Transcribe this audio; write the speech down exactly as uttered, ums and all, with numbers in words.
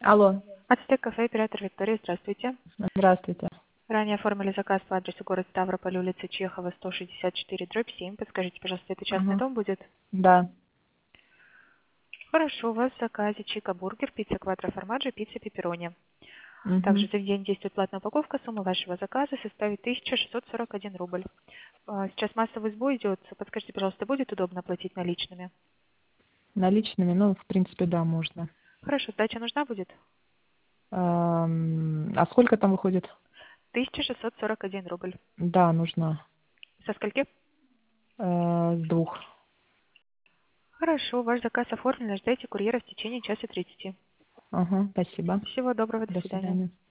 Алло, Ацтек кафе, оператор Виктория, здравствуйте. здравствуйте. Ранее оформили заказ по адресу город Ставрополь, улица Чехова, сто шестьдесят четыре, дробь семь. Подскажите, пожалуйста, это частный Мгм. дом будет? Да. Хорошо, у вас в заказе чика бургер, пицца квадро формаджо, пицца пепперони. Также Мгм. за день действует платная упаковка, сумма вашего заказа составит тысяча шестьсот сорок один рубль. А, Сейчас массовый сбой идет, подскажите, пожалуйста, будет удобно платить наличными? Наличными, ну, в принципе, да, можно. Хорошо, сдача нужна будет? Ам, А сколько там выходит? тысяча шестьсот сорок один рубль. Да, нужна. Со скольки? Э, С двух. Хорошо, ваш заказ оформлен, ждайте курьера в течение часа тридцати. Ага, спасибо. Всего доброго, до До свидания. свидания.